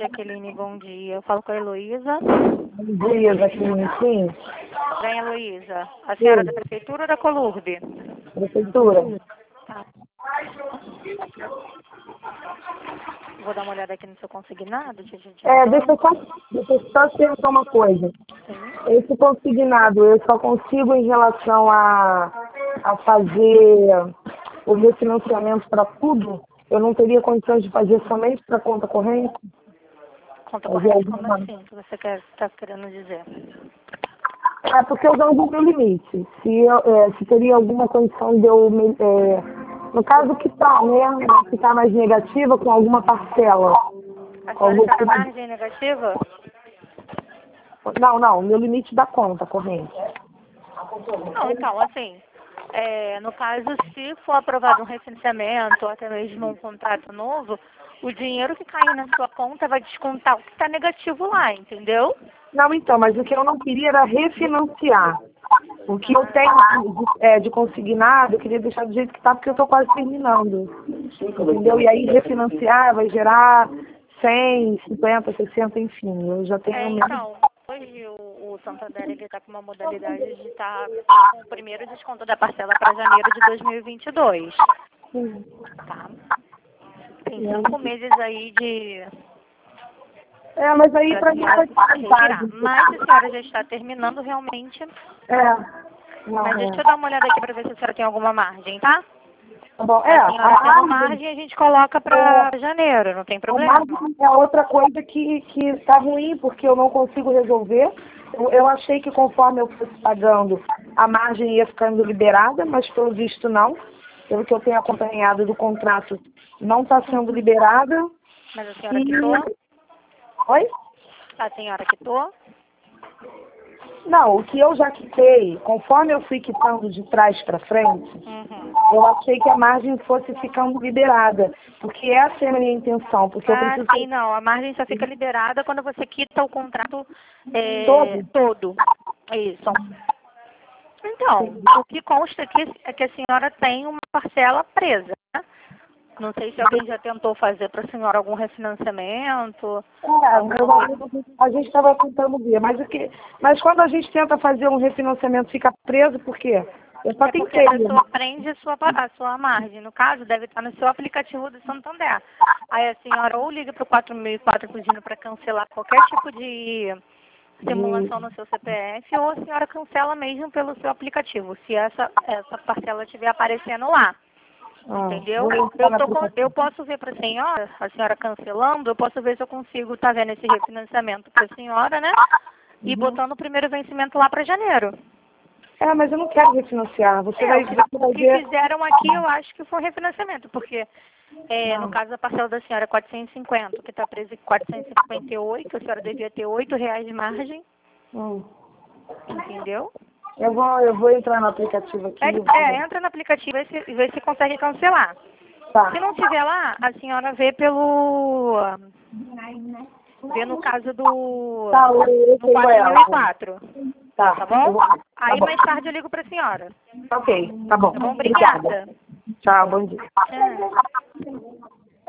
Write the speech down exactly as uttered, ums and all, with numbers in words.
Jaqueline, bom dia. Eu falo com a Heloísa. Bom dia, Jaqueline, sim. Bem, Heloísa. A senhora da prefeitura ou da Colurbe? Prefeitura. Tá. Vou dar uma olhada aqui no seu consignado, Tia Tia. É, deixa eu só, deixa eu só perguntar uma coisa. Sim. Esse consignado, eu só consigo em relação a, a fazer o meu financiamento para tudo? Eu não teria condições de fazer somente para conta corrente? Conta Fazer corrente, como alguma... assim? O que você quer, está querendo dizer? É porque eu não vi o meu limite. Se, eu, é, se teria alguma condição de eu... me- É, no caso que está, né? Que está mais negativa com alguma parcela. A Com senhora algum... está na margem negativa? Não, não, o meu limite da conta corrente. Não, então, assim, é, no caso, se for aprovado um refinanciamento ou até mesmo um contrato novo, o dinheiro que cair na sua conta vai descontar o que está negativo lá, entendeu? Não, então, mas o que eu não queria era refinanciar. O que eu tenho de, é, de consignado, eu queria deixar do jeito que está, porque eu estou quase terminando. Entendeu? E aí refinanciar vai gerar cem, cinquenta, sessenta, enfim. Eu já tenho É, mesmo. então, hoje o, o Santander está com uma modalidade de estar com o primeiro desconto da parcela para janeiro de dois mil e vinte e dois, tá? Tem cinco meses aí de... É, mas aí para pra a mim senhora foi se retirar. vantagem. Mas a senhora já está terminando realmente. É. Não, Mas é. deixa eu dar uma olhada aqui para ver se a senhora tem alguma margem, tá? Tá bom. Se É, a a senhora tendo margem, margem, a gente coloca para janeiro, não tem a problema. margem é outra coisa que, que está ruim, porque eu não consigo resolver. Eu, eu achei que conforme eu fosse pagando, a margem ia ficando liberada, mas pelo visto não. Pelo que eu tenho acompanhado do contrato, não está sendo liberada. Mas a senhora E... quitou? Oi? A senhora quitou? Não, o que eu já quitei, conforme eu fui quitando de trás para frente, Uhum. eu achei que a margem fosse ficando liberada, porque essa é a minha intenção, porque eu Ah, preciso sim, não. A margem só fica liberada quando você quita o contrato é, todo. todo. Isso. Então, o que consta aqui é que a senhora tem uma parcela presa, né? Não sei se alguém já tentou fazer para a senhora algum refinanciamento, É, alguma meu coisa. marido, a gente estava tentando ver, mas o que, mas quando a gente tenta fazer um refinanciamento, fica preso, por quê? Eu só É porque tentei. a pessoa prende a sua, a sua margem. No caso, deve estar no seu aplicativo do Santander. Aí a senhora ou liga para o quatro mil e quatro pedindo para cancelar qualquer tipo de simulação no seu C P F, ou a senhora cancela mesmo pelo seu aplicativo, se essa, essa parcela estiver aparecendo lá. Ah, Entendeu? vou entrar Eu, no tô com- aplicativo. eu posso ver para a senhora, a senhora cancelando, eu posso ver se eu consigo estar vendo esse refinanciamento para a senhora, né? E botando o primeiro vencimento lá para janeiro. É, mas eu não quero refinanciar. Você É, vai, o que, você o vai que ver. fizeram aqui eu acho que foi refinanciamento, porque é, no Não. caso da parcela da senhora é quatrocentos e cinquenta, o que está preso em quatrocentos e cinquenta e oito, a senhora devia ter oito reais de margem, Hum. entendeu? Eu vou, eu vou entrar no aplicativo aqui. e vou É, é, ver. entra no aplicativo e vê se, vê se consegue cancelar. Tá. Se não tiver lá, a senhora vê pelo... vê no caso do... Tá, eu, eu no tenho quatro mil ela. e quatro, Tá. tá Eu bom? vou- Tá Aí bom. mais tarde eu ligo para a senhora, Ok, tá bom. tá bom? Obrigada. Obrigada. Tchau, bom dia. Tchau.